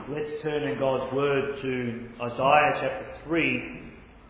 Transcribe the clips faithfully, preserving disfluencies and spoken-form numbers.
let's turn in God's Word to Isaiah chapter three,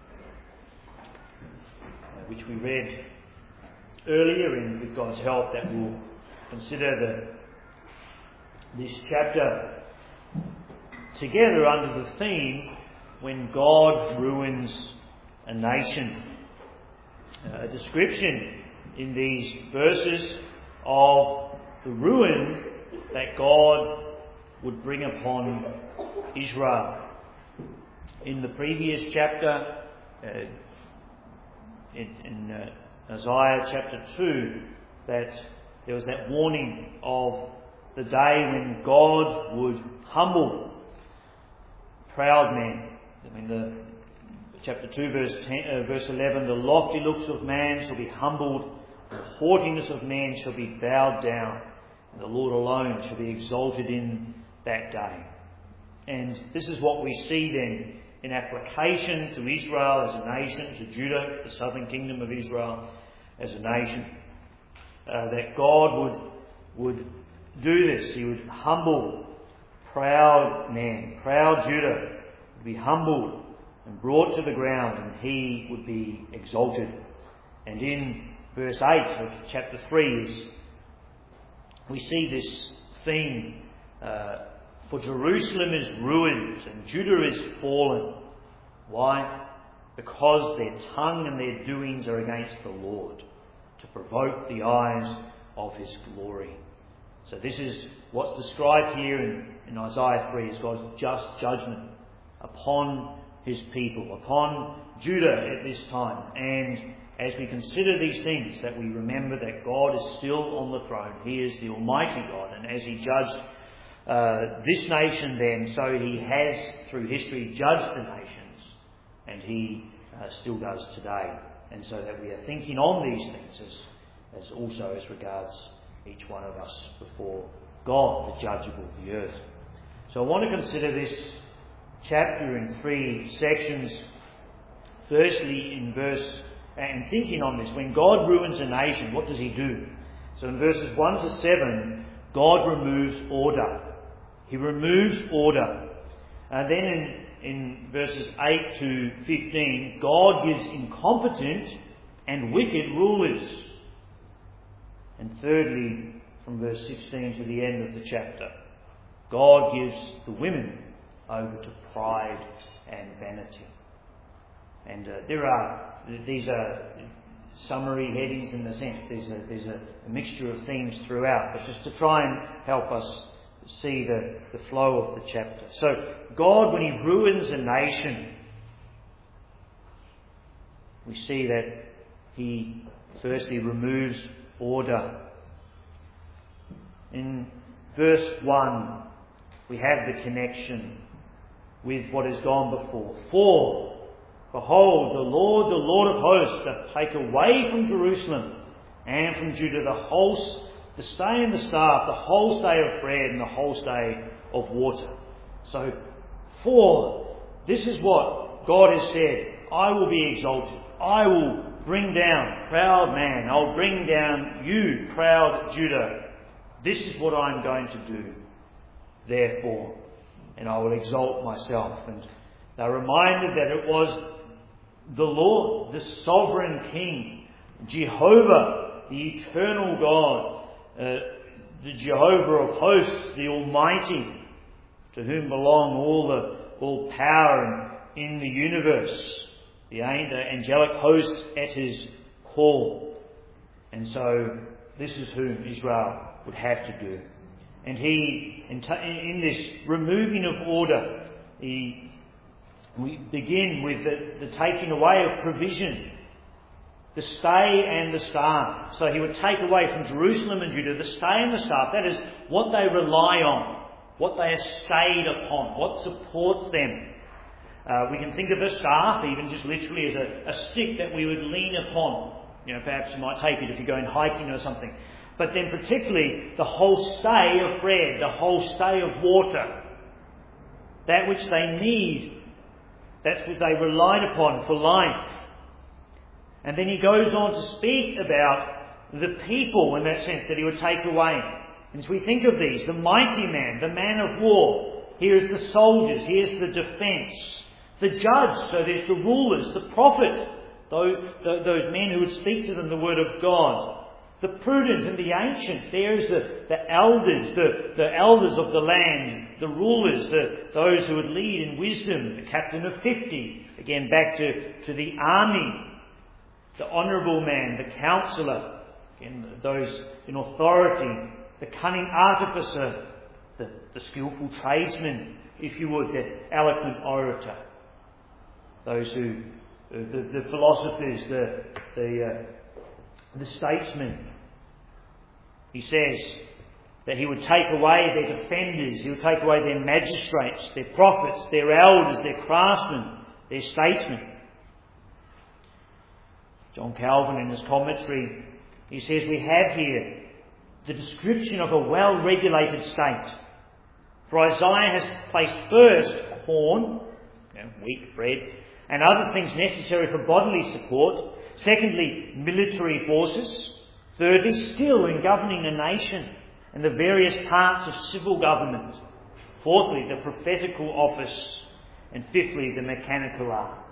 which we read earlier, and with God's help that we'll consider the, this chapter together under the theme, When God Ruins a Nation. Uh, a description in these verses of the ruin that God would bring upon Israel. In the previous chapter, uh, in, in uh, Isaiah chapter two, that there was that warning of the day when God would humble proud men. I mean, the chapter two, verse ten, uh, verse eleven: the lofty looks of man shall be humbled, the haughtiness of man shall be bowed down, and the Lord alone shall be exalted in that day. And this is what we see then in application to Israel as a nation, to Judah, the southern kingdom of Israel as a nation, uh, that God would would do this. He would humble proud men, proud Judah would be humbled and brought to the ground, and he would be exalted. And in verse eight of chapter three is, we see this theme, uh, for Jerusalem is ruined and Judah is fallen. Why? Because their tongue and their doings are against the Lord, to provoke the eyes of his glory. So this is what's described here in, in Isaiah three as God's just judgment upon his people, upon Judah at this time. And as we consider these things, that we remember that God is still on the throne. He is the Almighty God, and as he judged uh, this nation then, so he has through history judged the nations, and he uh, still does today. And so that we are thinking on these things as, as also as regards each one of us before God, the judge of all the earth. So I want to consider this chapter in three sections. Firstly, in verse, and thinking on this, when God ruins a nation, what does he do? So in verses one to seven, God removes order. He removes order. And then in, in verses eight to fifteen, God gives incompetent and wicked rulers. And thirdly, from verse sixteen to the end of the chapter, God gives the women over to pride and vanity. And uh, there are, these are summary headings in the sense, there's a, there's a, a mixture of themes throughout, but just to try and help us see the, the flow of the chapter. So, God, when he ruins a nation, we see that he firstly removes order. In verse one, we have the connection with what has gone before. For, behold, the Lord, the Lord of hosts, doth take away from Jerusalem and from Judah the whole, the stay and the staff, the whole stay of bread and the whole stay of water. So, for, this is what God has said: I will be exalted. I will bring down proud man. I'll bring down you, proud Judah. This is what I'm going to do, therefore, and I will exalt myself. And they're reminded that it was the Lord, the sovereign King, Jehovah, the eternal God, uh, the Jehovah of hosts, the Almighty, to whom belong all the all power in, in the universe, the angelic hosts at his call. And so this is whom Israel would have to do. And he, in, t- in this removing of order, he, we begin with the, the taking away of provision, the stay and the staff. So he would take away from Jerusalem and Judah the stay and the staff. That is what they rely on, what they are stayed upon, what supports them. Uh, we can think of a staff even just literally as a, a stick that we would lean upon. You know, perhaps you might take it if you're going hiking or something. But then particularly the whole stay of bread, the whole stay of water, that which they need, that's what they relied upon for life. And then he goes on to speak about the people in that sense that he would take away. And as we think of these, the mighty man, the man of war, Here is the soldiers. Here's the defence. The judge, so there's the rulers, the prophet, those, those men who would speak to them the word of God. The prudent and the ancient, there's the, the elders, the, the elders of the land, the rulers, the, those who would lead in wisdom, the captain of fifty, again back to, to the army, the honourable man, the counsellor, again those in authority, the cunning artificer, the, the skillful tradesman, if you would, the eloquent orator, those who, the, the philosophers, the, the, uh, the statesmen. He says that he would take away their defenders, he would take away their magistrates, their prophets, their elders, their craftsmen, their statesmen. John Calvin, in his commentary, he says we have here the description of a well-regulated state. For Isaiah has placed first corn, you know, wheat, bread, and other things necessary for bodily support. Secondly, military forces. Thirdly, skill in governing a nation and the various parts of civil government. Fourthly, the prophetical office. And fifthly, the mechanical arts.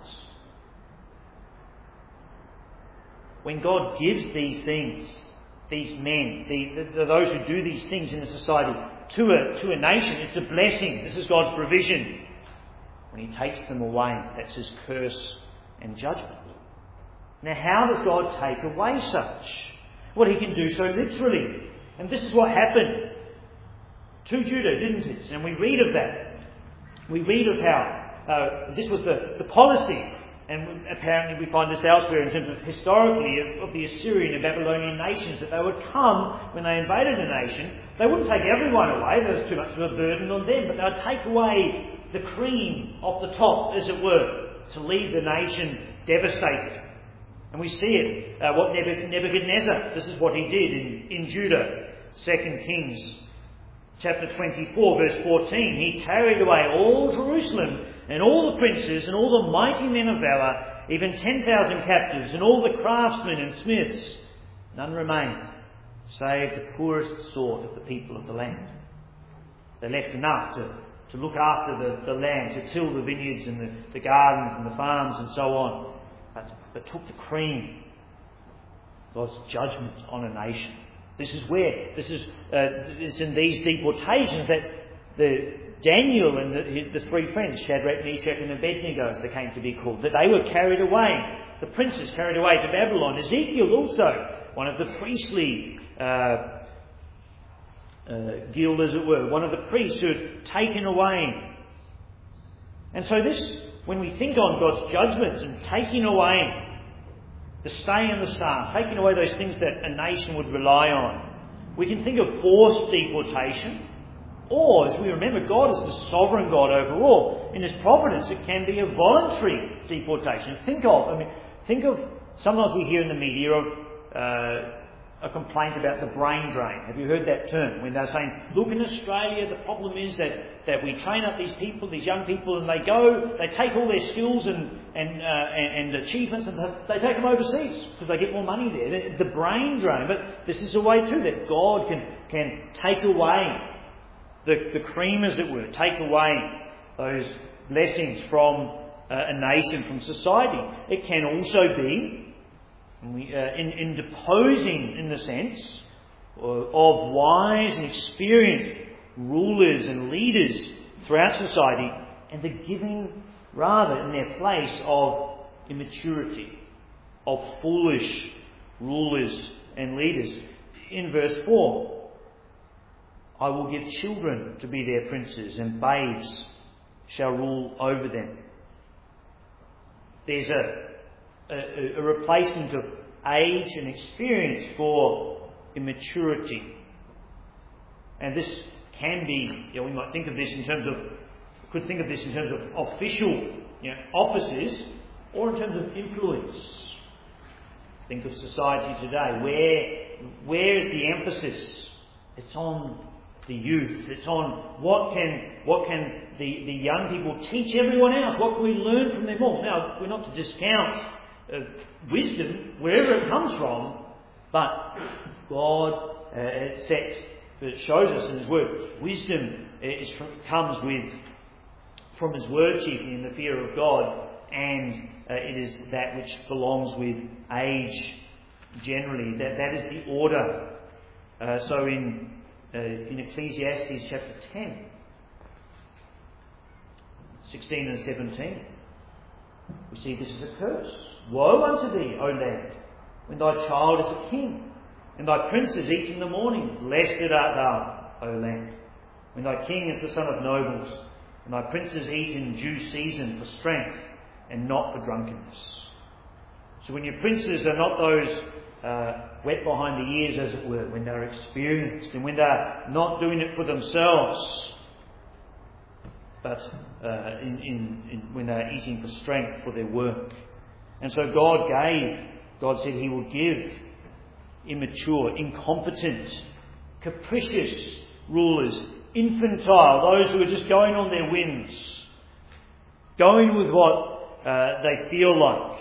When God gives these things, these men, the, the, those who do these things in a society, to a, to a nation, it's a blessing. This is God's provision. When He takes them away, that's His curse and judgment. Now, how does God take away such? Well, He can do so literally. And this is what happened to Judah, didn't it? And we read of that. We read of how uh, this was the, the policy. And apparently we find this elsewhere in terms of historically of, of the Assyrian and Babylonian nations, that they would come when they invaded a nation. They wouldn't take everyone away. There was too much of a burden on them. But they would take away the cream off the top, as it were, to leave the nation devastated. And we see it, uh, what Nebuchadnezzar, this is what he did in, in Judah. Second Kings chapter twenty-four, verse fourteen. He carried away all Jerusalem and all the princes and all the mighty men of valour, even ten thousand captives and all the craftsmen and smiths. None remained, save the poorest sort of the people of the land. They left enough to, to look after the, the land, to till the vineyards and the, the gardens and the farms and so on. But, but took the cream. God's judgment on a nation. This is where, this is, uh, it's in these deportations that the Daniel and the, the three friends, Shadrach, Meshach and Abednego, as they came to be called, that they were carried away. The princes carried away to Babylon. Ezekiel also, one of the priestly uh, uh, guild, as it were, one of the priests who had taken away. And so this, when we think on God's judgments and taking away the stay and the staff, taking away those things that a nation would rely on, we can think of forced deportation, or, as we remember, God is the sovereign God over all. In His providence, it can be a voluntary deportation. Think of, I mean, think of, sometimes we hear in the media of uh, a complaint about the brain drain. Have you heard that term? When they're saying, look, in Australia, the problem is that, that we train up these people, these young people, and they go, they take all their skills and and, uh, and, and achievements, and they take them overseas because they get more money there. The, the brain drain. But this is a way too that God can, can take away the, the cream, as it were, take away those blessings from uh, a nation, from society. It can also be we, uh, in, in deposing, in the sense, uh, of wise and experienced rulers and leaders throughout society, and the giving, rather, in their place, of immaturity, of foolish rulers and leaders. In verse four, I will give children to be their princes, and babes shall rule over them. There's a, a, a replacement of age and experience for immaturity. And this can be, you know, we might think of this in terms of, could think of this in terms of official, you know, offices, or in terms of influence. Think of society today. Where, where is the emphasis? It's on the youth. It's on what can what can the, the young people teach everyone else? What can we learn from them all? Now, we're not to discount uh, wisdom wherever it comes from, but God uh, sets, it shows us in His Word, wisdom is from, comes with from his word chiefly in the fear of God, and uh, it is that which belongs with age generally. That that is the order. Uh, so in uh, in Ecclesiastes chapter ten, sixteen and seventeen, we see this is a curse. Woe unto thee, O land, when thy child is a king, and thy princes eat in the morning. Blessed art thou, O land, when thy king is the son of nobles, and thy princes eat in due season for strength, and not for drunkenness. So when your princes are not those uh, wet behind the ears, as it were, when they're experienced, and when they're not doing it for themselves, but uh, in, in, in, when they're eating for strength for their work. And so God gave, God said He will give immature, incompetent, capricious rulers, infantile, those who are just going on their whims, going with what uh, they feel like.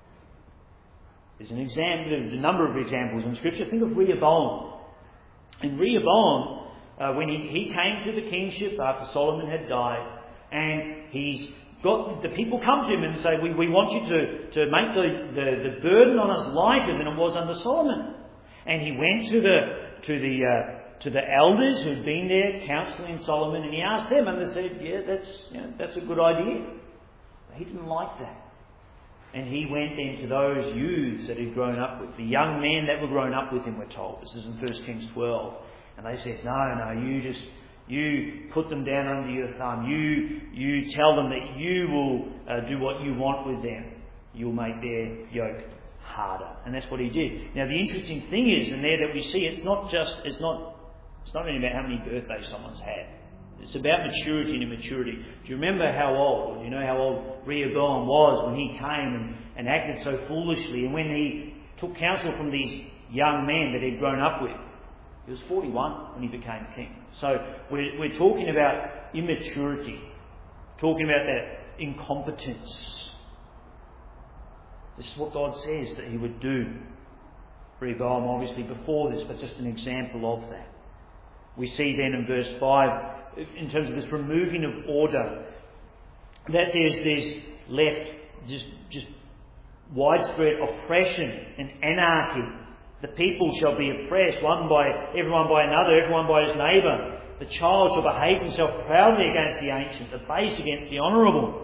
There's an example, there's a number of examples in Scripture. Think of Rehoboam. And Rehoboam, uh, when he, he came to the kingship after Solomon had died, and he's got the people come to him and say, we, we want you to, to make the, the, the burden on us lighter than it was under Solomon. And he went to the to the uh, to the elders who'd been there counselling Solomon, and he asked them, and they said, yeah, that's you know, that's a good idea. But he didn't like that. And he went then to those youths that he'd grown up with, the young men that were grown up with him, we're told. This is in First Kings twelve. And they said, no, no, you just, you put them down under your thumb. You you tell them that you will uh, do what you want with them. You'll make their yoke harder. And that's what he did. Now the interesting thing is, and there that we see, it's not just, it's not, it's not really about how many birthdays someone's had. It's about maturity and immaturity. Do you remember how old, or do you know how old Rehoboam was when he came and, and acted so foolishly? And when he took counsel from these young men that he'd grown up with, he was forty-one when he became king. So we're, we're talking about immaturity, talking about that incompetence. This is what God says that He would do. Rehoboam obviously before this, but just an example of that. We see then in verse five, in terms of this removing of order, that there's there's left just just widespread oppression and anarchy. The people shall be oppressed, one by everyone by another, everyone by his neighbour. The child shall behave himself proudly against the ancient, the base against the honourable.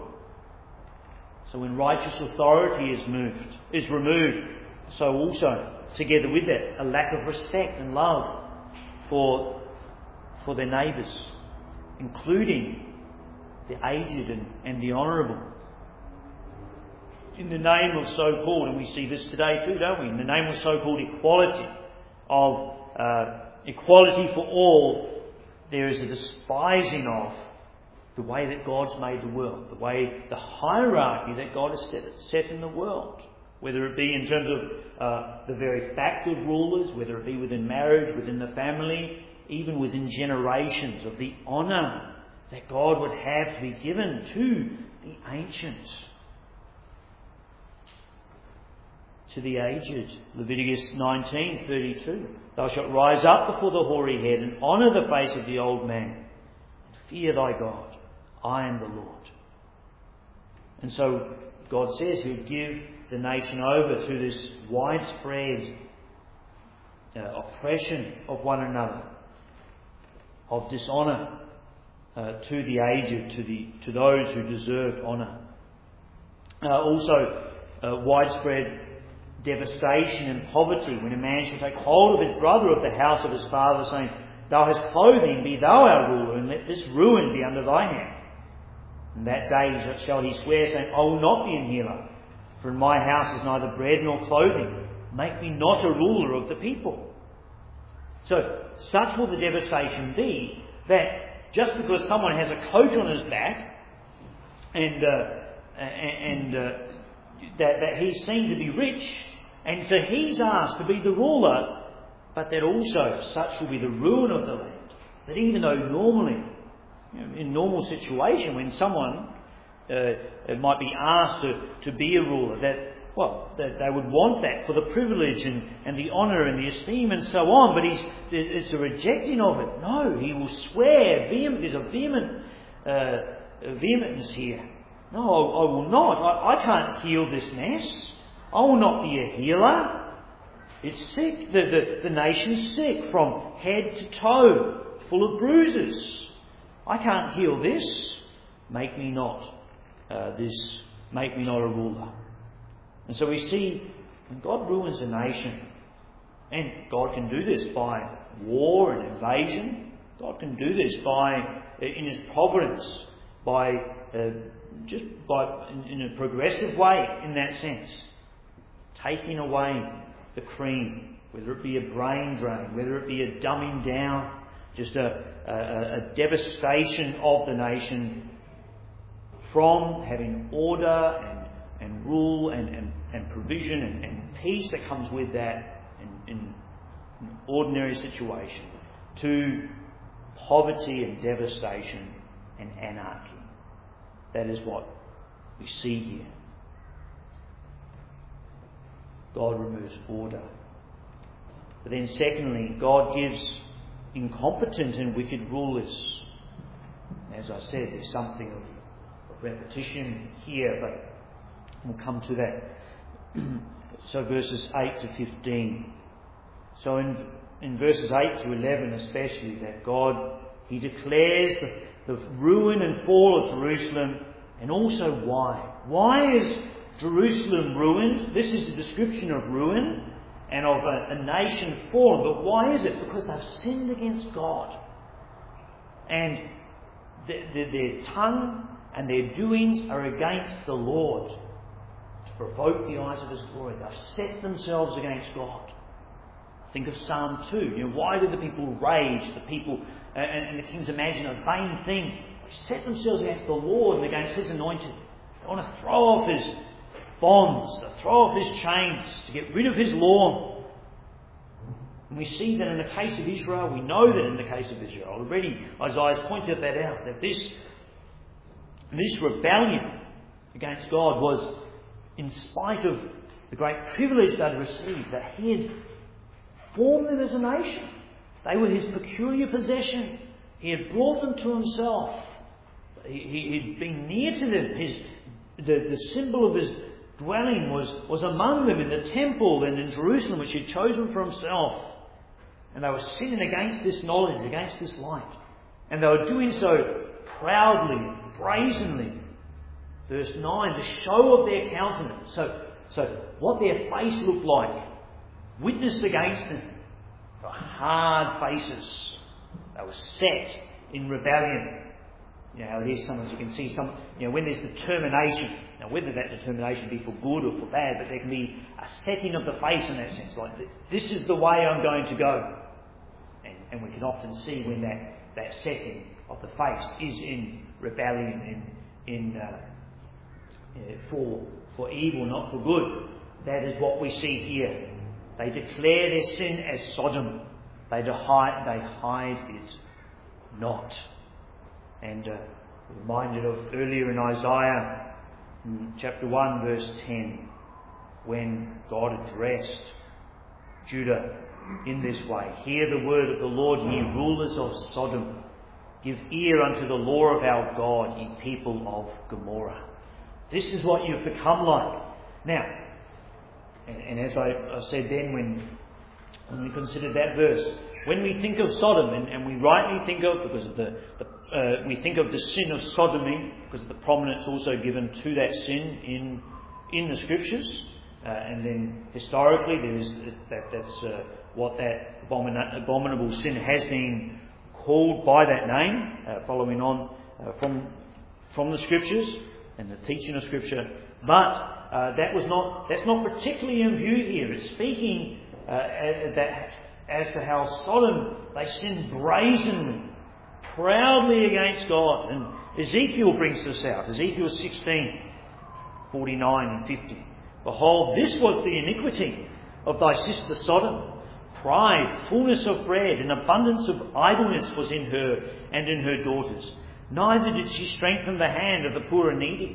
So when righteous authority is moved, is removed, so also together with that, a lack of respect and love for for their neighbours, including the aged and, and the honourable. In the name of so-called, and we see this today too, don't we? In the name of so-called equality, of uh, equality for all, there is a despising of the way that God's made the world, the way, the hierarchy that God has set, set in the world. Whether it be in terms of uh, the very fact of rulers, whether it be within marriage, within the family, even within generations, of the honour that God would have to be given to the ancients, to the aged. Leviticus nineteen thirty-two. Thou shalt rise up before the hoary head and honour the face of the old man, and fear thy God. I am the Lord. And so God says He'll give the nation over to this widespread uh, oppression of one another, of dishonour uh, to the aged, to the to those who deserve honour. Uh, also, uh, widespread devastation and poverty, when a man shall take hold of his brother of the house of his father, saying, Thou hast clothing, be thou our ruler, and let this ruin be under thy hand. And that day shall he swear, saying, I will not be an healer, for in my house is neither bread nor clothing. Make me not a ruler of the people. So, such will the devastation be, that just because someone has a coat on his back, and uh, and uh, that, that he's seen to be rich, and so he's asked to be the ruler, but that also such will be the ruin of the land, that even though normally, you know, in normal situation, when someone uh, might be asked to, to be a ruler, that well, that they would want that for the privilege and, and the honour and the esteem and so on, but he's, it's a rejecting of it. No, he will swear, vehement, there's a vehement uh, vehementness here. No, I, I will not. I, I can't heal this mess. I will not be a healer. It's sick. The, the, the nation's sick from head to toe, full of bruises. I can't heal this. Make me not uh, this. Make me not a ruler. And so we see when God ruins a nation, and God can do this by war and invasion. God can do this by, in His providence, by uh, just by in, in a progressive way. In that sense, taking away the cream, whether it be a brain drain, whether it be a dumbing down, just a, a, a devastation of the nation, from having order and and rule and, and, and provision and, and peace that comes with that in, in an ordinary situation, to poverty and devastation and anarchy. That is what we see here. God removes order. But then secondly, God gives incompetent and wicked rulers. As I said, there's something of, of repetition here, but we'll come to that. So verses eight to fifteen. So in, in verses eight to eleven especially, that God, He declares the, the ruin and fall of Jerusalem, and also why. Why is Jerusalem ruined? This is a description of ruin and of a, a nation fallen. But why is it? Because they've sinned against God. And the, the, their tongue and their doings are against the Lord, to provoke the eyes of His glory. They've set themselves against God. Think of Psalm two. You know, why did the people rage? The people uh, and, and the kings imagine a vain thing. They set themselves against the Lord and against His anointed. They want to throw off His bonds, to throw off His chains, to get rid of His law. And we see that in the case of Israel, we know that in the case of Israel. Already Isaiah's pointed that out, that this, this rebellion against God was in spite of the great privilege they'd received, that He had formed them as a nation. They were His peculiar possession. He had brought them to Himself. He, he, he'd been near to them. His, the, the symbol of His dwelling was, was among them in the temple and in Jerusalem, which He had chosen for Himself. And they were sinning against this knowledge, against this light. And they were doing so proudly, brazenly. Verse nine, the show of their countenance. So, so what their face looked like witnessed against them. For hard faces. They were set in rebellion. You know how it is sometimes you can see some, you know, when there's determination. Now whether that determination be for good or for bad, but there can be a setting of the face in that sense. Like, this is the way I'm going to go. And, and we can often see when that, that setting of the face is in rebellion, in, in uh, uh, for, for evil, not for good. That is what we see here. They declare their sin as Sodom. They hide, they hide it not. And uh, reminded of earlier in Isaiah, in chapter one, verse ten, when God addressed Judah in this way. Hear the word of the Lord, ye rulers of Sodom. Give ear unto the law of our God, ye people of Gomorrah. This is what you've become like. Now, and, and as I, I said then when, when we considered that verse, when we think of Sodom, and, and we rightly think of, because of the, the uh, we think of the sin of sodomy, because of the prominence also given to that sin in in the Scriptures, uh, and then historically there is that that's uh, what that abomina- abominable sin has been called by that name, uh, following on uh, from from the Scriptures and the teaching of Scripture. But uh, that was not that's not particularly in view here. It's speaking uh, that as to how Sodom, they sinned brazenly, proudly against God. And Ezekiel brings this out. Ezekiel sixteen, forty-nine and fifty. Behold, this was the iniquity of thy sister Sodom. Pride, fullness of bread, and abundance of idleness was in her and in her daughters. Neither did she strengthen the hand of the poor and needy,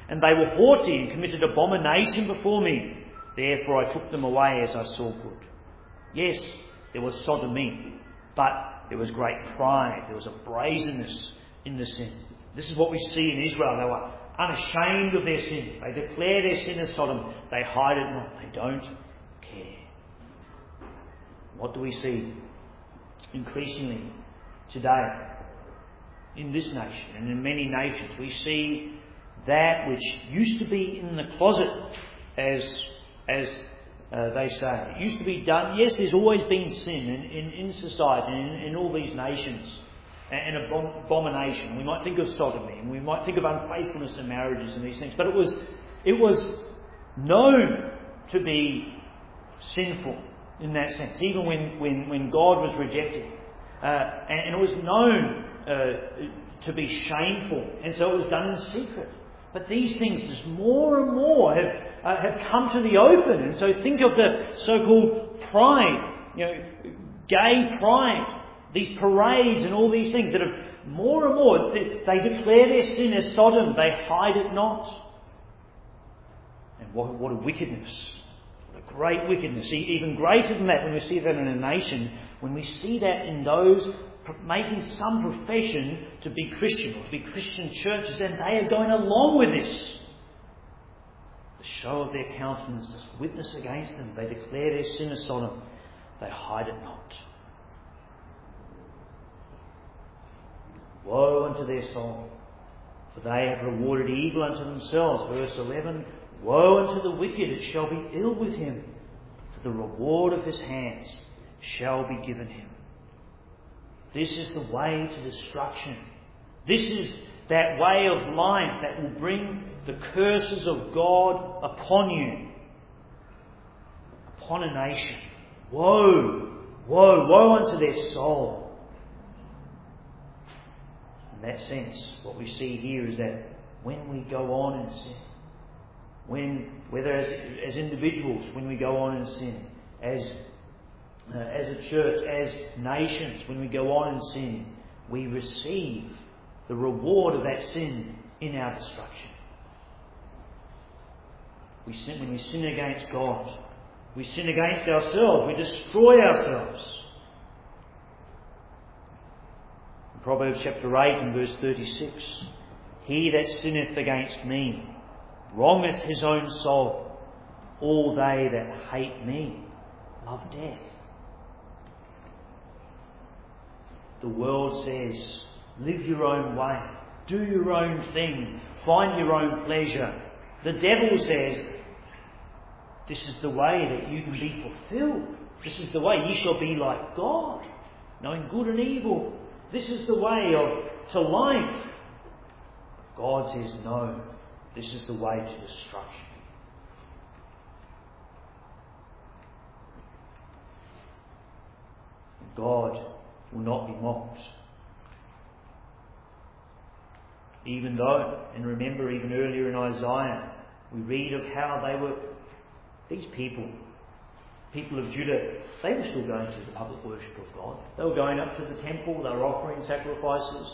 And they were haughty and committed abomination before me. Therefore I took them away as I saw good. Yes, there was sodomy, but there was great pride. There was a brazenness in the sin. This is what we see in Israel. They were unashamed of their sin. They declare their sin as Sodom. They hide it not. They don't care. What do we see increasingly today in this nation and in many nations? We see that which used to be in the closet, as as uh, they say. It used to be done. Yes, there's always been sin in, in, in society, in, in all these nations, and, and abom- abomination. We might think of sodomy, and we might think of unfaithfulness in marriages and these things, but it was it was known to be sinful in that sense, even when, when, when God was rejected. Uh, and, and it was known uh, to be shameful, and so it was done in secret. But these things, just more and more, have uh, have come to the open. And so think of the so-called pride, you know, gay pride, these parades and all these things that have more and more, they, they declare their sin as Sodom, they hide it not. And what, what a wickedness. What a great wickedness. Even greater than that, when we see that in a nation, when we see that in those making some profession to be Christian or to be Christian churches, and they are going along with this. The show of their countenance, this witness against them. They declare their sin as Sodom. They hide it not. Woe unto their soul, for they have rewarded evil unto themselves. Verse eleven, woe unto the wicked, it shall be ill with him, for the reward of his hands shall be given him. This is the way to destruction. This is that way of life that will bring the curses of God upon you, upon a nation. Woe, woe, woe unto their soul. In that sense, what we see here is that when we go on in sin, when, whether as, as individuals, when we go on in sin, as Uh, as a church, as nations, when we go on in sin, we receive the reward of that sin in our destruction. We sin, when we sin against God, we sin against ourselves, we destroy ourselves. In Proverbs chapter eight and verse thirty-six, he that sinneth against me wrongeth his own soul. All they that hate me love death. The world says, live your own way, do your own thing, find your own pleasure. The devil says, this is the way that you can be fulfilled. This is the way you shall be like God, knowing good and evil. This is the way of to life. God says, no, this is the way to destruction. God will not be mocked. Even though, and remember even earlier in Isaiah, we read of how they were, these people, people of Judah, they were still going to the public worship of God. They were going up to the temple, they were offering sacrifices,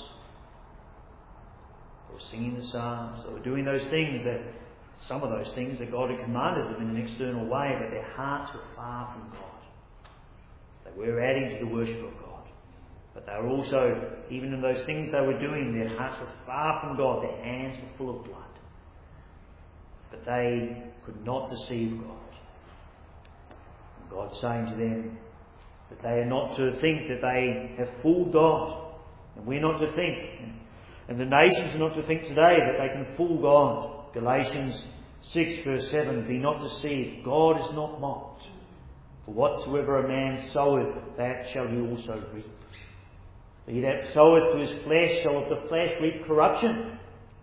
they were singing the psalms, they were doing those things that, some of those things that God had commanded them in an external way, but their hearts were far from God. They were adding to the worship of God. But they were also, even in those things they were doing, their hearts were far from God. Their hands were full of blood. But they could not deceive God. And God's saying to them that they are not to think that they have fooled God. And we're not to think, and the nations are not to think today that they can fool God. Galatians six verse seven, be not deceived, God is not mocked. For whatsoever a man soweth, that shall he also reap. He that soweth to his flesh shall of the flesh reap corruption.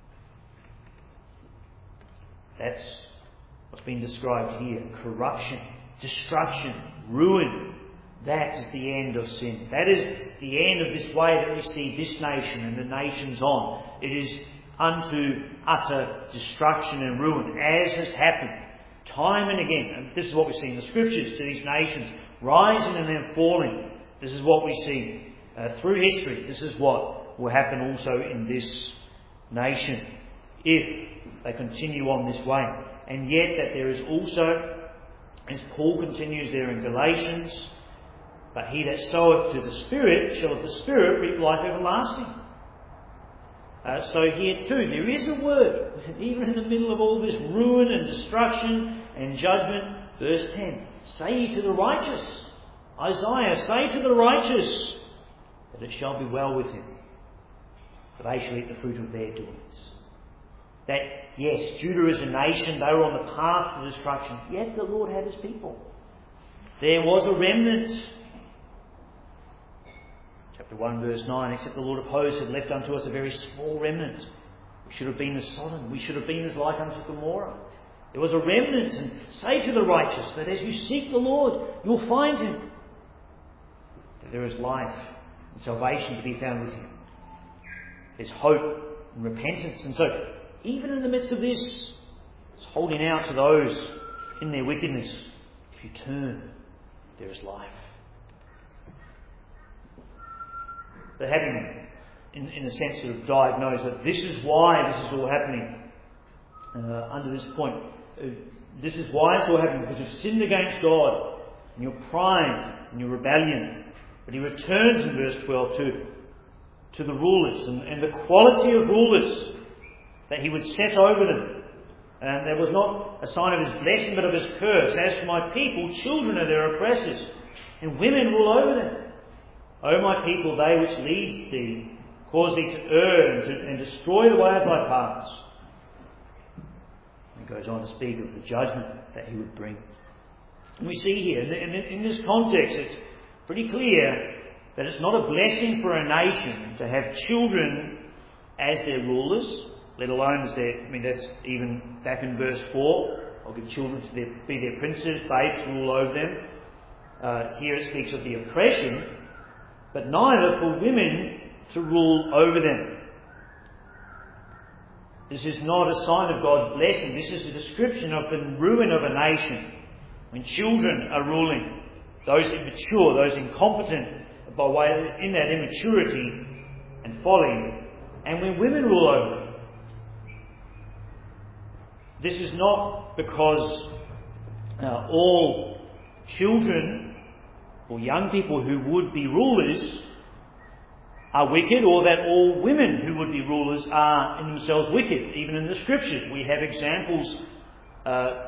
That's what's been described here. Corruption, destruction, ruin. That is the end of sin. That is the end of this way that we see this nation and the nations on. It is unto utter destruction and ruin, as has happened time and again. And this is what we see in the Scriptures to these nations, rising and then falling. This is what we see Uh, through history. This is what will happen also in this nation if they continue on this way. And yet that there is also, as Paul continues there in Galatians, but he that soweth to the Spirit shall of the Spirit reap life everlasting. Uh, so here too, there is a word, even in the middle of all this ruin and destruction and judgment. Verse ten, say ye to the righteous, Isaiah, say to the righteous, that it shall be well with him, for they shall eat the fruit of their doings. That, yes, Judah as a nation, they were on the path to destruction, yet the Lord had his people. There was a remnant. Chapter one verse nine, except the Lord of hosts had left unto us a very small remnant. We should have been as Sodom, we should have been as like unto Gomorrah. There was a remnant, and say to the righteous that as you seek the Lord, you'll find him. That there is life and salvation to be found with him. There's hope and repentance. And so, even in the midst of this, it's holding out to those in their wickedness. If you turn, there is life. But having, in, in a sense, sort of diagnosed that this is why this is all happening, uh, under this point, uh, this is why it's all happening, because you've sinned against God, and your pride, and your rebellion. But he returns in verse twelve to, to the rulers, and, and the quality of rulers that he would set over them. And there was not a sign of his blessing, but of his curse. As for my people, children are their oppressors, and women rule over them. O my people, they which lead thee, cause thee to err and, to, and destroy the way of thy paths. He goes on to speak of the judgment that he would bring. And we see here, in, in, in this context, it's pretty clear that it's not a blessing for a nation to have children as their rulers, let alone as their, I mean that's even back in verse four, I'll give children to their, be their princes, babes rule over them. Uh, here it speaks of the oppression, but neither for women to rule over them. This is not a sign of God's blessing. This is a description of the ruin of a nation. When children are ruling, those immature, those incompetent, by way in that immaturity and folly, and when women rule over them. This is not because uh, all children or young people who would be rulers are wicked, or that all women who would be rulers are in themselves wicked. Even in the Scriptures we have examples uh,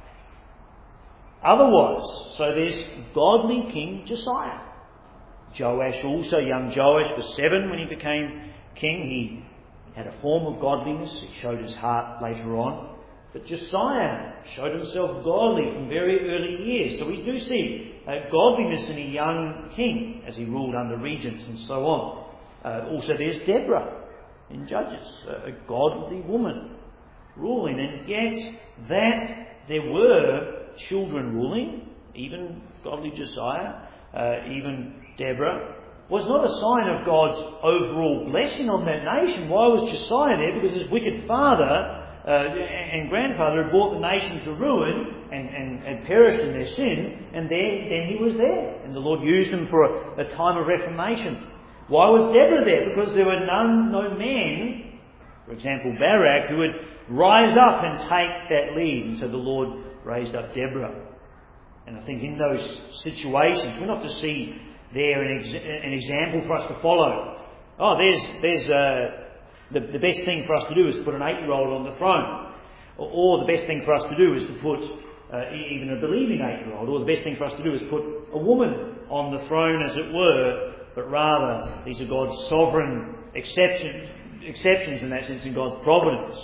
otherwise. So there's godly King Josiah. Joash also, young Joash was seven when he became king. He had a form of godliness. He showed his heart later on. But Josiah showed himself godly from very early years. So we do see uh, godliness in a young king as he ruled under regents and so on. Uh, also there's Deborah in Judges, a godly woman ruling. And yet that there were children ruling, even godly Josiah, uh, even Deborah, was not a sign of God's overall blessing on that nation. Why was Josiah there? Because his wicked father Uh, and grandfather had brought the nation to ruin and, and, and perished in their sin, and there, then he was there. And the Lord used him for a, a time of reformation. Why was Deborah there? Because there were none, no men, for example Barak, who would rise up and take that lead. And so the Lord raised up Deborah. And I think in those situations, we're not to see there an, ex- an example for us to follow. Oh, there's there's uh, The, the best thing for us to do is to put an eight-year-old on the throne. Or, or the best thing for us to do is to put uh, even a believing eight-year-old. Or the best thing for us to do is put a woman on the throne, as it were. But rather, these are God's sovereign exceptions, exceptions in that sense, in God's providence.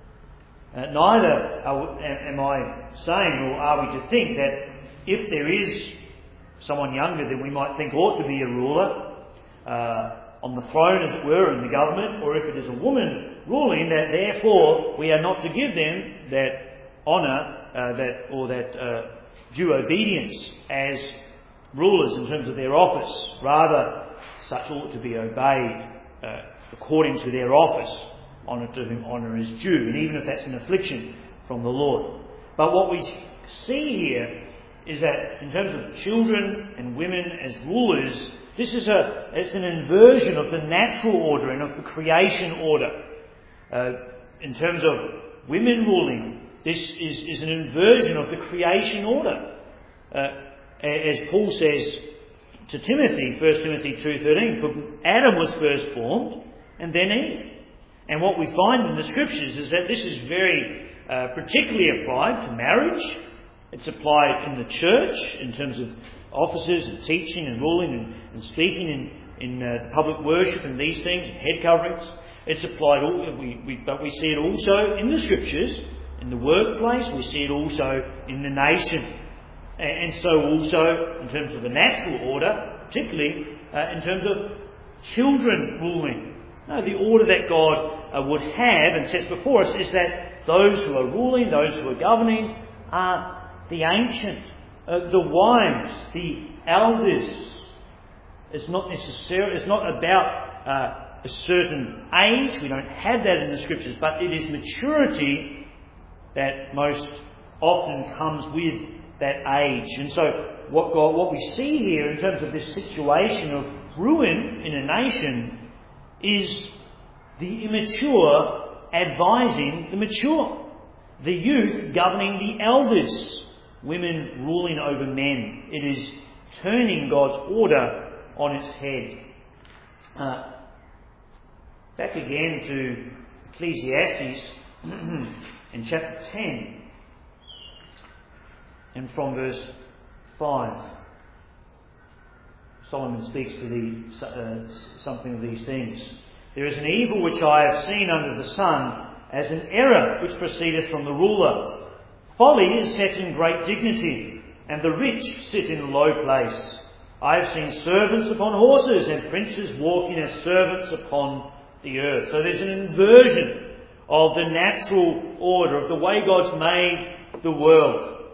Uh, neither are, am I saying, or are we to think, that if there is someone younger than we might think ought to be a ruler, uh, on the throne, as it were, in the government, or if it is a woman ruling, that therefore we are not to give them that honour, uh, that or that uh, due obedience as rulers in terms of their office. Rather, such ought to be obeyed uh, according to their office, honour to whom honour is due, and even if that's an affliction from the Lord. But what we see here is that in terms of children and women as rulers, This is a, it's an inversion of the natural order and of the creation order. Uh, in terms of women ruling. This is, is an inversion of the creation order. Uh, as Paul says to Timothy, First Timothy two thirteen, for Adam was first formed and then Eve. And what we find in the Scriptures is that this is very uh, particularly applied to marriage. It's applied in the church in terms of offices and teaching and ruling and, and speaking in, in uh, public worship and these things, and head coverings. It's applied, all, we, we, but we see it also in the Scriptures, in the workplace, we see it also in the nation. And, and so also in terms of the natural order, particularly uh, in terms of children ruling. No, the order that God uh, would have and sets before us is that those who are ruling, those who are governing, are the ancient, uh, the wives, the elders. It's not necessarily, it's not about uh, a certain age. We don't have that in the Scriptures, but it is maturity that most often comes with that age. And so what God, what we see here in terms of this situation of ruin in a nation is the immature advising the mature, the youth governing the elders, women ruling over men. It is turning God's order on its head. Uh, back again to Ecclesiastes in chapter ten and from verse five. Solomon speaks to the, uh, something of these things. There is an evil which I have seen under the sun, as an error which proceedeth from the ruler. Folly is set in great dignity, and the rich sit in a low place. I have seen servants upon horses, and princes walking as servants upon the earth. So there's an inversion of the natural order, of the way God's made the world.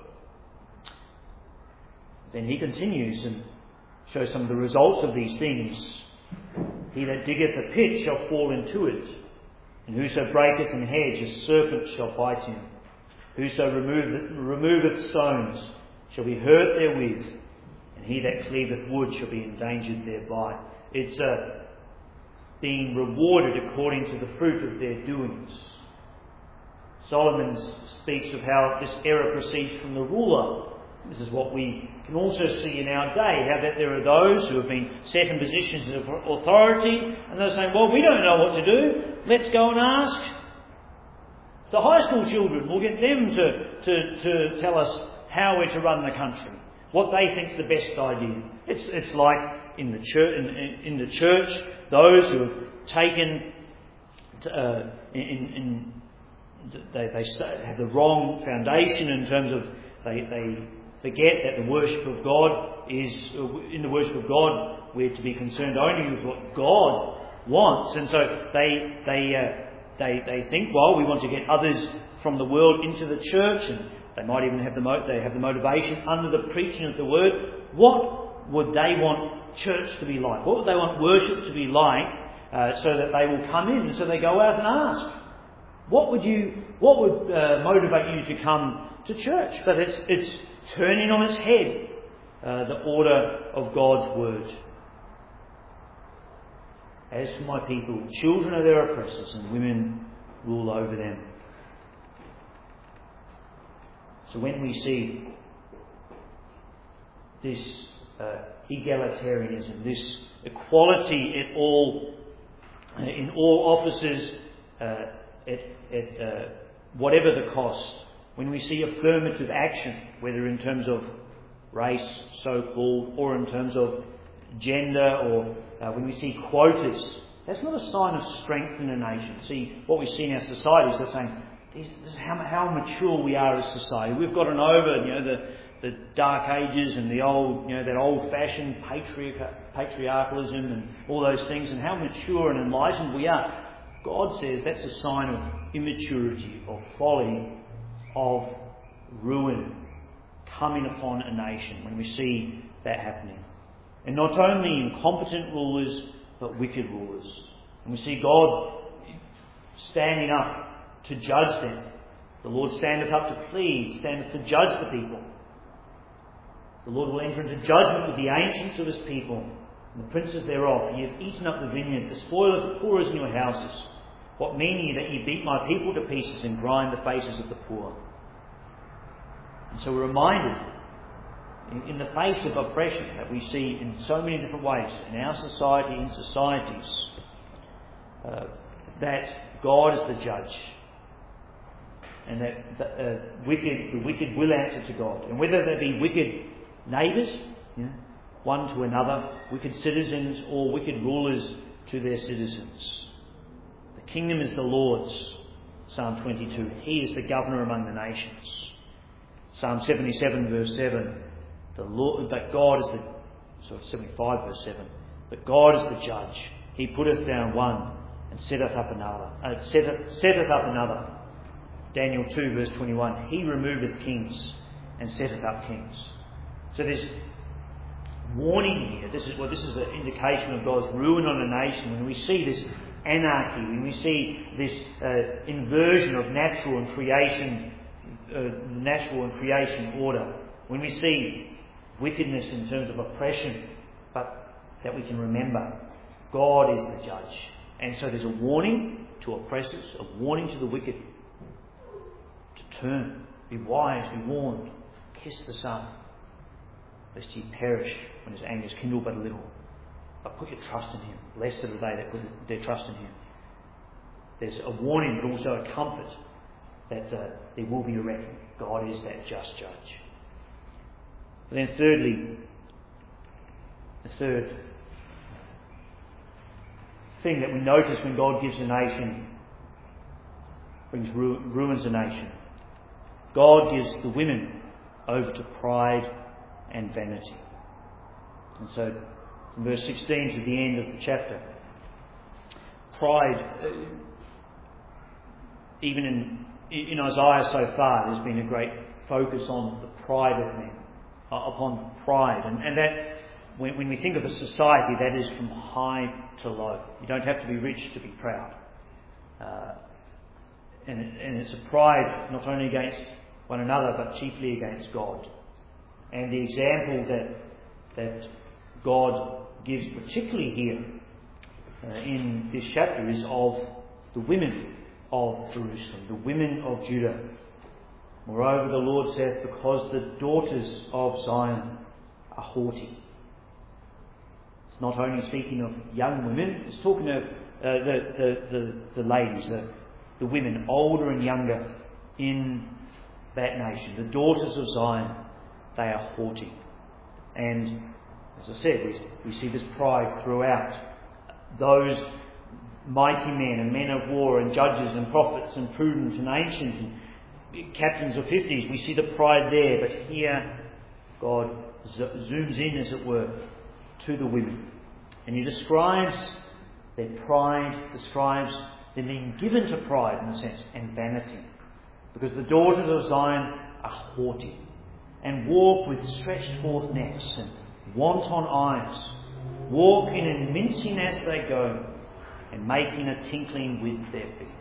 Then he continues and shows some of the results of these things. He that diggeth a pit shall fall into it, and whoso breaketh an hedge, a serpent shall bite him. Whoso removeth, removeth stones shall be hurt therewith, and he that cleaveth wood shall be endangered thereby. It's uh, being rewarded according to the fruit of their doings. Solomon speaks of how this error proceeds from the ruler. This is what we can also see in our day, how that there are those who have been set in positions of authority, and they're saying, well, we don't know what to do, let's go and ask the high school children. We'll get them to, to, to tell us how we're to run the country, what they think's the best idea. It's, it's like in the church, in, in the church, those who have taken, uh, in, in, they, they have the wrong foundation in terms of they, they forget that the worship of God is, in the worship of God, we're to be concerned only with what God wants. And so they they uh, they they think, well, we want to get others from the world into the church, and they might even have the mo- they have the motivation under the preaching of the word. What would they want church to be like? What would they want worship to be like, uh, so that they will come in? And so they go out and ask, what would you what would uh, motivate you to come to church? But it's it's turning on its head uh, the order of God's word. As for my people, children are their oppressors, and women rule over them. So when we see this uh, egalitarianism, this equality in all uh, in all offices, uh, at, at uh, whatever the cost, when we see affirmative action, whether in terms of race, so-called, or in terms of gender, or uh, when we see quotas, that's not a sign of strength in a nation. See, what we see in our societies, they're saying, this is how, how mature we are as society. We've gotten over, you know, the, the dark ages and the old, you know, that old-fashioned patriarch, patriarchalism and all those things, and how mature and enlightened we are. God says that's a sign of immaturity, of folly, of ruin coming upon a nation when we see that happening. And not only incompetent rulers, but wicked rulers. And we see God standing up to judge them. The Lord standeth up to plead, standeth to judge the people. The Lord will enter into judgment with the ancients of his people, and the princes thereof. Ye have eaten up the vineyard, the spoil of the poor is in your houses. What mean ye that ye beat my people to pieces and grind the faces of the poor? And so we're reminded, in, in the face of oppression that we see in so many different ways, in our society, in societies, uh, that God is the judge. And that the, uh, wicked, the wicked will answer to God. And whether they be wicked neighbours, you know, one to another, wicked citizens, or wicked rulers to their citizens. The kingdom is the Lord's, Psalm twenty-two. He is the governor among the nations. Psalm seventy-seven verse seven. The Lord, but God is the, sorry, seventy-five verse seven. But God is the judge. He putteth down one and setteth up another. Uh, setteth, setteth up another. Daniel two verse twenty-one. He removeth kings and setteth up kings. So there's warning here. This is well, this is an indication of God's ruin on a nation. When we see this anarchy, when we see this uh, inversion of natural and creation, uh, natural and creation order, when we see wickedness in terms of oppression, but that we can remember, God is the judge. And so there's a warning to oppressors, a warning to the wicked to turn, be wise, be warned, kiss the Son, lest ye perish when his anger is kindled but a little. But put your trust in him. Blessed are they that put their trust in him. There's a warning, but also a comfort that uh, there will be a reckoning. God is that just judge. But then thirdly, the third thing that we notice when God gives a nation, brings ru- ruins a nation. God gives the women over to pride and vanity. And so, from verse sixteen to the end of the chapter, pride, uh, even in in Isaiah so far, there's been a great focus on the pride of men, uh, upon pride, and, and that when, when we think of a society, that is from high to low. You don't have to be rich to be proud, uh, and it, and it's a pride not only against one another but chiefly against God. And the example that that God gives, particularly here uh, in this chapter, is of the women of Jerusalem, the women of Judah. Moreover, the Lord saith, because the daughters of Zion are haughty. It's not only speaking of young women, it's talking of uh, the, the, the, the ladies, the, the women, older and younger in that nation. The daughters of Zion, they are haughty. And as I said, we, we see this pride throughout. Those mighty men and men of war and judges and prophets and prudent and ancient and captains of fifties, we see the pride there. But here God zooms in, as it were, to the women. And he describes their pride, describes them being given to pride in a sense, and vanity. Because the daughters of Zion are haughty and walk with stretched forth necks and wanton eyes, walking and mincing as they go, and making a tinkling with their feet.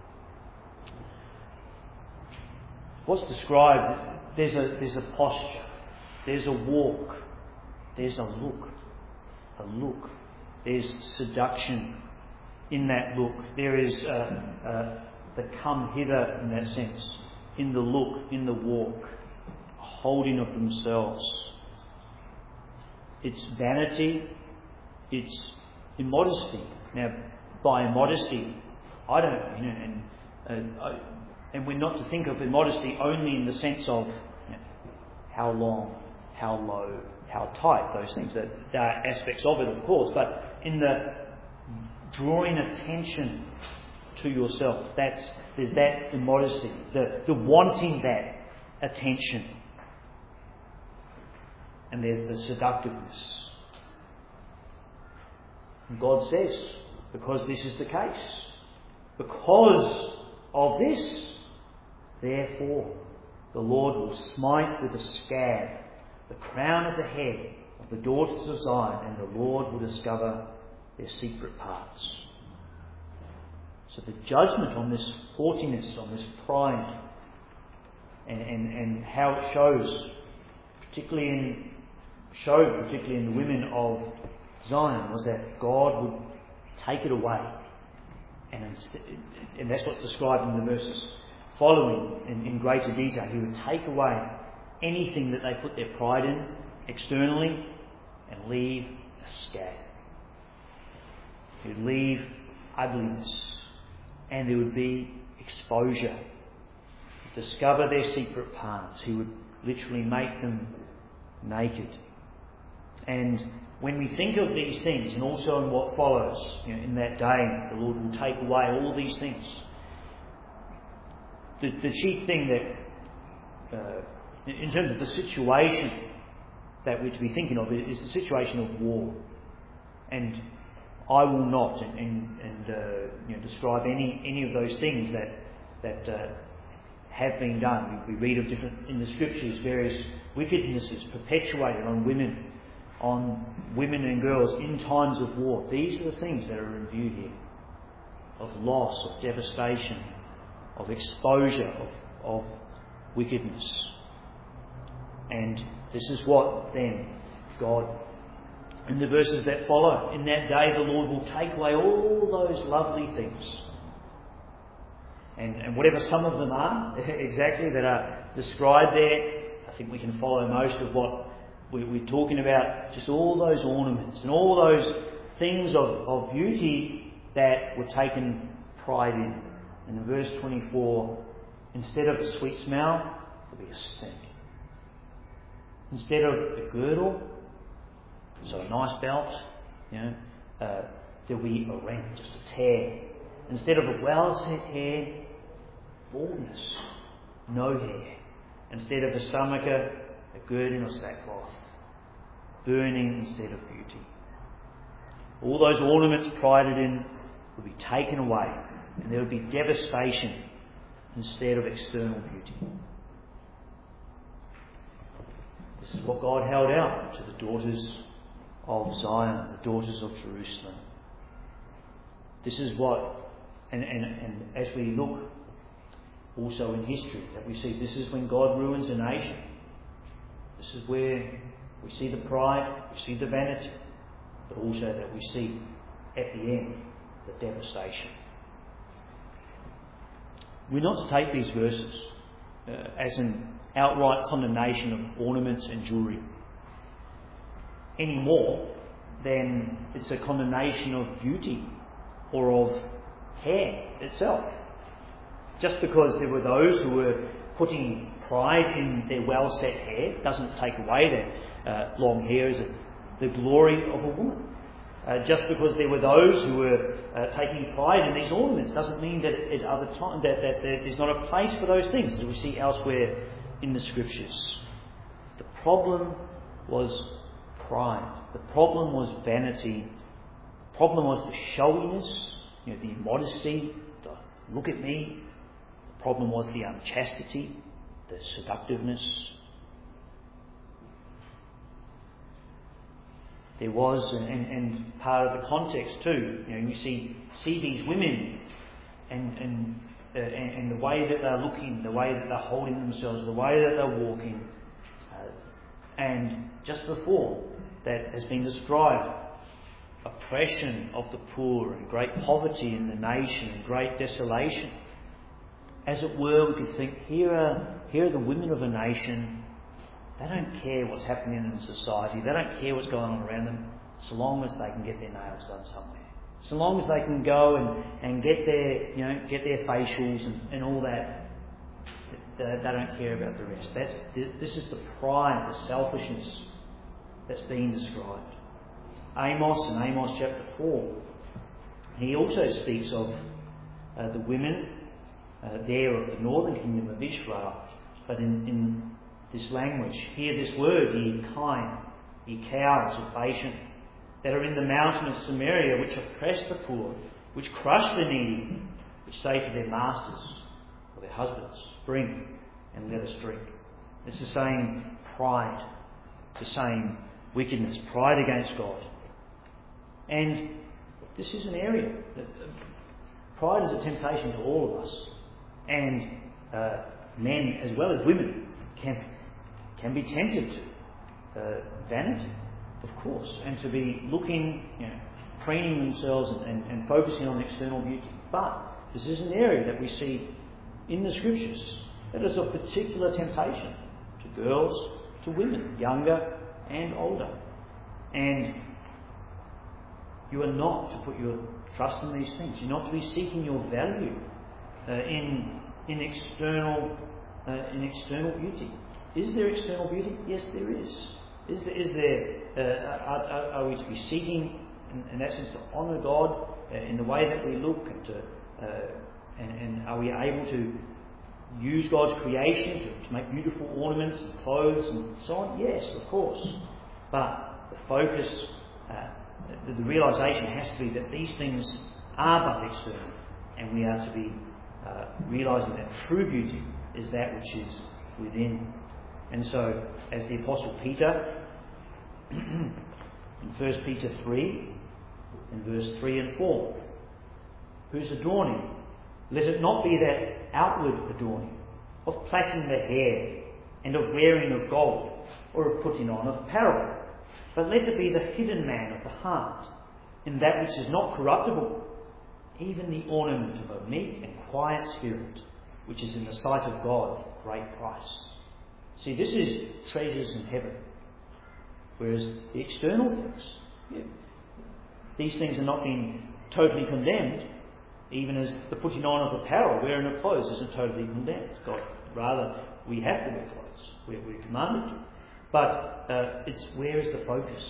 What's described, there's a, there's a posture, there's a walk, there's a look, a look. There's seduction in that look. There is uh, uh, the come hither in that sense, in the look, in the walk, a holding of themselves. It's vanity, it's immodesty. Now, by immodesty, I don't, you know, and uh, I, and we're not to think of immodesty only in the sense of, you know, how long, how low, how tight, those things. That there are aspects of it, of course, but in the drawing attention to yourself, that's there's that immodesty, the the wanting that attention, and there's the seductiveness. And God says, because this is the case, because of this, therefore the Lord will smite with a scab the crown of the head of the daughters of Zion, and the Lord will discover their secret parts. So the judgment on this haughtiness, on this pride, and, and, and how it shows, particularly in showed particularly in the women of Zion, was that God would take it away. and, and that's what's described in the verses following in, in greater detail. He would take away anything that they put their pride in externally and leave a scab. He would leave ugliness, and there would be exposure. Discover their secret parts. He would literally make them naked. And when we think of these things, and also in what follows, you know, in that day, the Lord will take away all these things. The, the chief thing that, uh, in terms of the situation that we're to be thinking of, is the situation of war. And I will not and, and, and uh, you know, describe any any of those things that that uh, have been done. We, we read of different in the scriptures various wickednesses perpetuated on women, on women and girls in times of war. These are the things that are in view here: of loss, of devastation, of exposure, of, of wickedness. And this is what then God, in the verses that follow, in that day the Lord will take away all those lovely things. And, and whatever some of them are, exactly, that are described there, I think we can follow most of what we, we're talking about, just all those ornaments and all those things of, of beauty that were taken pride in. And in verse twenty-four, instead of a sweet smell, there'll be a stink. Instead of a girdle, so a nice belt, you know, uh, there'll be a rent, just a tear. Instead of a well-set hair, baldness, no hair. Instead of a stomacher, a girding of sackcloth, burning instead of beauty. All those ornaments prided in will be taken away, and there will be devastation instead of external beauty. This is what God held out to the daughters of Zion, the daughters of Jerusalem. This is what, and, and, and as we look also in history, that we see this is when God ruins a nation. This is where we see the pride, we see the vanity, but also that we see at the end the devastation. We're not to take these verses uh, as an outright condemnation of ornaments and jewellery any more than it's a condemnation of beauty or of hair itself. Just because there were those who were putting pride in their well-set hair doesn't take away that uh, long hair as a, the glory of a woman. Uh, just because there were those who were uh, taking pride in these ornaments doesn't mean that at other time that, that, that there's not a place for those things, as we see elsewhere in the scriptures. The problem was pride. The problem was vanity. The problem was the showiness, you know, the immodesty, the look at me. The problem was the unchastity, the seductiveness. There was, and, and part of the context too, you know, you see see these women and and, uh, and and the way that they're looking, the way that they're holding themselves, the way that they're walking, uh, and just before that has been described, oppression of the poor and great poverty in the nation and great desolation. As it were, we could think, here are here are the women of a nation. They don't care what's happening in society. They don't care what's going on around them, so long as they can get their nails done somewhere. So long as they can go and, and get their you know get their facials and, and all that, they, they don't care about the rest. That's this is the pride, the selfishness that's being described. Amos, in Amos chapter four, he also speaks of uh, the women uh, there of the northern kingdom of Israel, but in, in this language. Hear this word, ye kine, ye cows of Bashan, that are in the mountain of Samaria, which oppress the poor, which crush the needy, which say to their masters or their husbands, bring and let us drink. It's the same pride, the same wickedness, pride against God. And this is an area that uh, pride is a temptation to all of us, and uh, men as well as women can can be tempted to uh, vanity, of course, and to be looking, you know, preening themselves and, and, and focusing on external beauty. But this is an area that we see in the Scriptures that is of particular temptation to girls, to women, younger and older. And you are not to put your trust in these things. You're not to be seeking your value uh, in in external uh, in external beauty. Is there external beauty? Yes, there is. Is there? Is there uh, are, are, are we to be seeking, in, in that sense, to honour God uh, in the way that we look, and to uh, and, and are we able to use God's creation to, to make beautiful ornaments and clothes and so on? Yes, of course. But the focus, uh, the, the realisation has to be that these things are but external, and we are to be uh, realising that true beauty is that which is within. And so, as the Apostle Peter, in First Peter three, in verse three and four, whose adorning, let it not be that outward adorning of plaiting the hair and of wearing of gold, or of putting on of apparel, but let it be the hidden man of the heart, in that which is not corruptible, even the ornament of a meek and quiet spirit, which is in the sight of God of great price. See, this is treasures in heaven. Whereas the external things, yeah, these things are not being totally condemned, even as the putting on of apparel, wearing of clothes isn't totally condemned. God, rather, we have to wear clothes. We're, we're commanded to. But uh, it's where is the focus?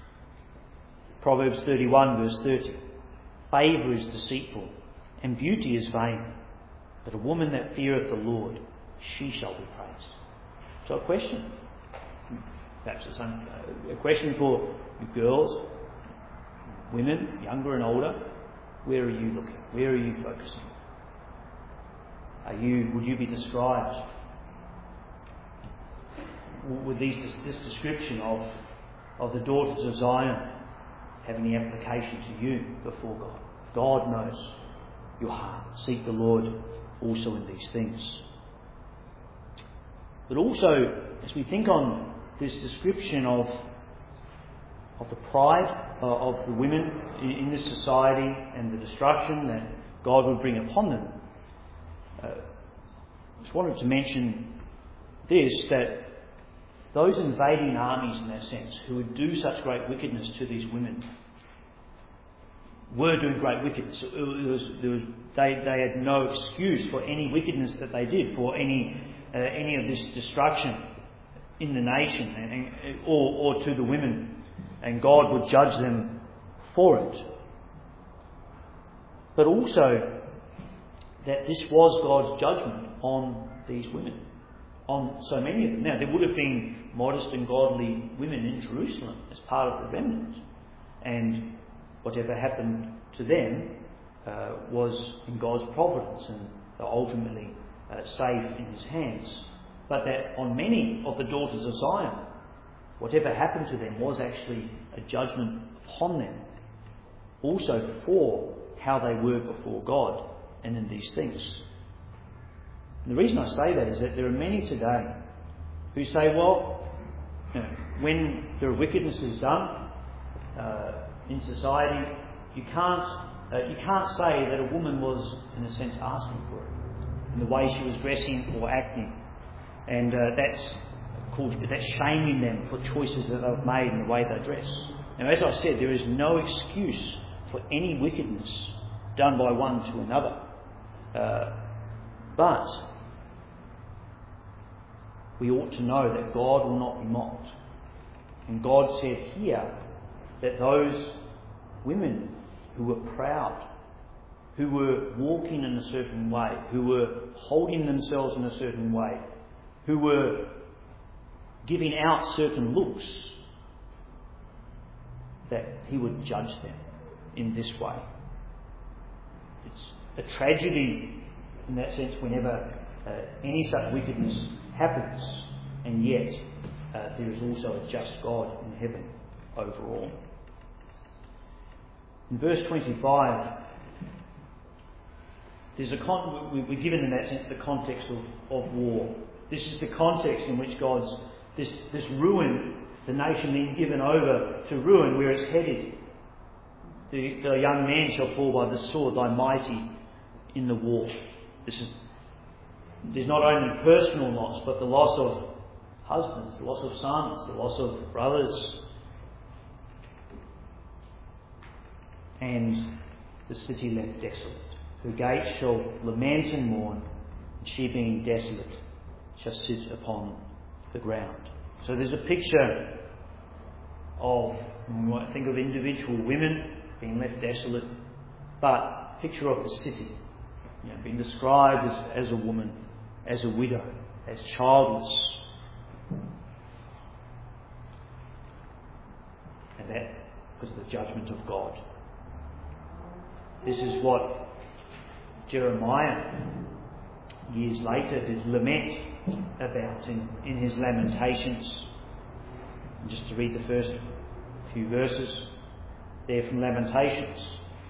Proverbs thirty-one, verse thirty. Favour is deceitful, and beauty is vain. But a woman that feareth the Lord, she shall be praised. So a question, perhaps it's un- a question for you girls, women, younger and older. Where are you looking? Where are you focusing? Are you? Would you be described with these, this description of of the daughters of Zion having the application to you before God? God knows your heart. Seek the Lord also in these things. But also, as we think on this description of of the pride uh, of the women in, in this society and the destruction that God would bring upon them, uh, I just wanted to mention this, that those invading armies, in that sense, who would do such great wickedness to these women, were doing great wickedness. It was, it was, they, they had no excuse for any wickedness that they did, for any uh, any of this destruction in the nation, and, and, or, or to the women, and God would judge them for it. But also that this was God's judgment on these women, on so many of them. Now, there would have been modest and godly women in Jerusalem as part of the remnant, and whatever happened to them uh, was in God's providence and ultimately uh, safe in His hands. But that on many of the daughters of Zion, whatever happened to them was actually a judgment upon them, also for how they were before God and in these things. And the reason I say that is that there are many today who say, well, you know, when there are wickednesses done uh, in society, you can't uh, you can't say that a woman was, in a sense, asking for it in the way she was dressing or acting, and uh, that's called that's shaming them for choices that they've made in the way they dress. Now, as I said, there is no excuse for any wickedness done by one to another, uh, but we ought to know that God will not be mocked, and God said here that those women who were proud, who were walking in a certain way, who were holding themselves in a certain way, who were giving out certain looks, that He would judge them in this way. It's a tragedy in that sense whenever uh, any such wickedness happens, and yet uh, there is also a just God in heaven overall. In verse twenty-five, there's a con- we, we're given in that sense the context of, of war. This is the context in which God's this this ruin, the nation being given over to ruin, where it's headed. The, the young man shall fall by the sword, thy mighty in the war. This is there's not only personal loss, but the loss of husbands, the loss of sons, the loss of brothers, and the city left desolate. Her gates shall lament and mourn, and she being desolate shall sit upon the ground. So there's a picture of, we might think of individual women being left desolate, but a picture of the city, you know, being described as, as a woman, as a widow, as childless. And that was the judgment of God. This is what Jeremiah, years later, did lament about in, in his Lamentations. And just to read the first few verses there from Lamentations.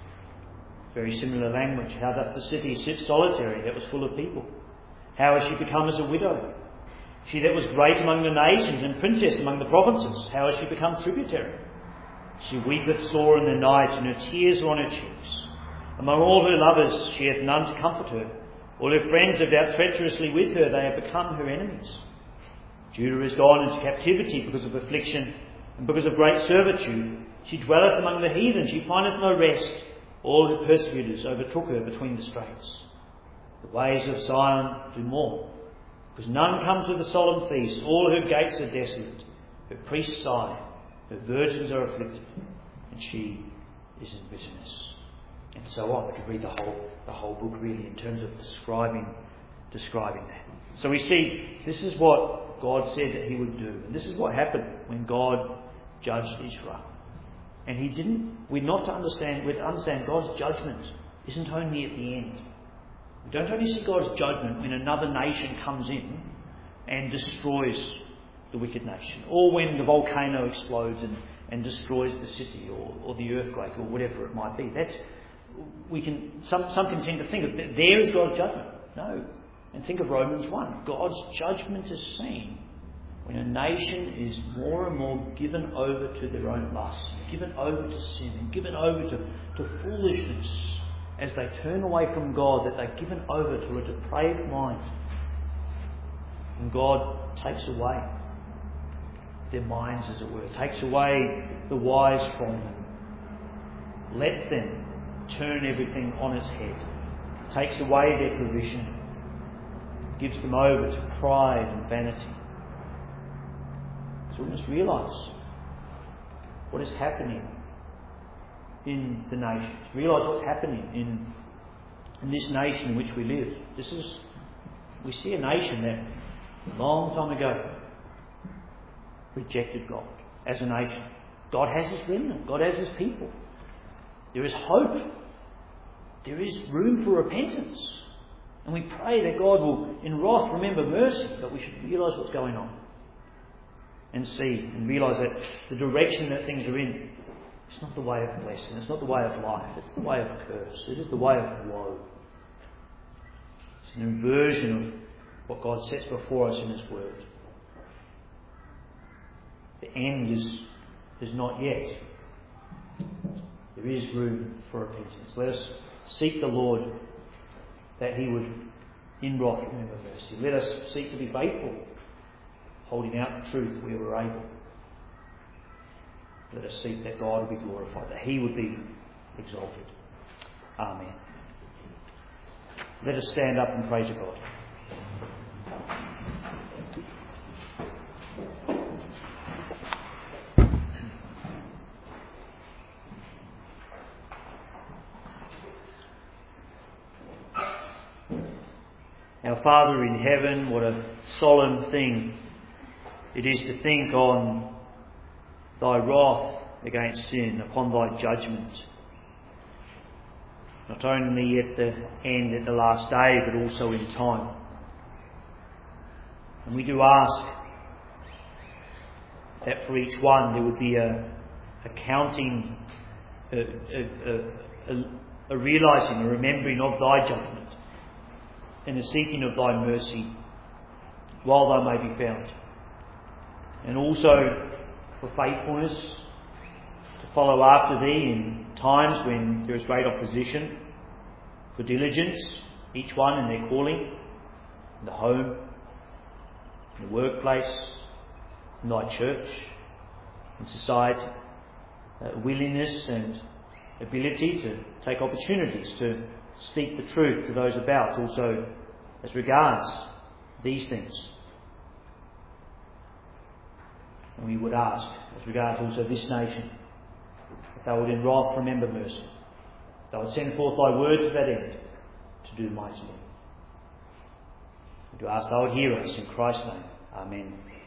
Very similar language. How doth the city sit solitary that was full of people? How has she become as a widow? She that was great among the nations and princess among the provinces, how has she become tributary? She weepeth sore in the night, and her tears are on her cheeks. Among all her lovers she hath none to comfort her. All her friends have dealt treacherously with her, they have become her enemies. Judah is gone into captivity because of affliction, and because of great servitude. She dwelleth among the heathen, she findeth no rest. All her persecutors overtook her between the straits. The ways of Zion do mourn, because none come to the solemn feast. All her gates are desolate. Her priests sigh, her virgins are afflicted, and she is in bitterness. And so on. We could read the whole the whole book really in terms of describing describing that. So we see this is what God said that He would do, and this is what happened when God judged Israel. And He didn't. We're not to understand. We're to understand God's judgment isn't only at the end. We don't only see God's judgment when another nation comes in and destroys the wicked nation, or when the volcano explodes and, and destroys the city, or, or the earthquake, or whatever it might be. That's we can some some can tend to think of there is God's judgment. No, and think of Romans one. God's judgment is seen when a nation is more and more given over to their own lusts, given over to sin, and given over to, to foolishness as they turn away from God. That they're given over to a depraved mind, and God takes away their minds, as it were, takes away the wise from them, lets them turn everything on its head, takes away their provision, gives them over to pride and vanity. So we must realise what is happening in the nations. Realise what's happening in, in this nation in which we live. This is, we see a nation that a long time ago rejected God as a nation. God has His remnant. God has His people. There is hope. There is room for repentance. And we pray that God will, in wrath, remember mercy, but we should realise what's going on and see and realise that the direction that things are in, it's not the way of blessing, it's not the way of life, it's the way of curse, it is the way of woe. It's an inversion of what God sets before us in His Word. The end is, is not yet. There is room for repentance. Let us seek the Lord that He would in wrath remember mercy. Let us seek to be faithful, holding out the truth where we're able. Let us seek that God would be glorified, that He would be exalted. Amen. Let us stand up and praise God. Our Father in heaven, what a solemn thing it is to think on Thy wrath against sin, upon Thy judgment, not only at the end, at the last day, but also in time. And we do ask that for each one there would be a, a counting, a, a, a, a realising, a remembering of Thy judgment, and the seeking of Thy mercy while Thou may be found. And also for faithfulness to follow after Thee in times when there is great opposition, for diligence, each one in their calling, in the home, in the workplace, in thy church, in society, uh, willingness and ability to take opportunities to speak the truth to those about, also as regards these things. And we would ask, as regards also this nation, that thou would in wrath remember mercy. Thou would send forth thy word to that end, to do mightily. We do ask thou would hear us in Christ's name. Amen.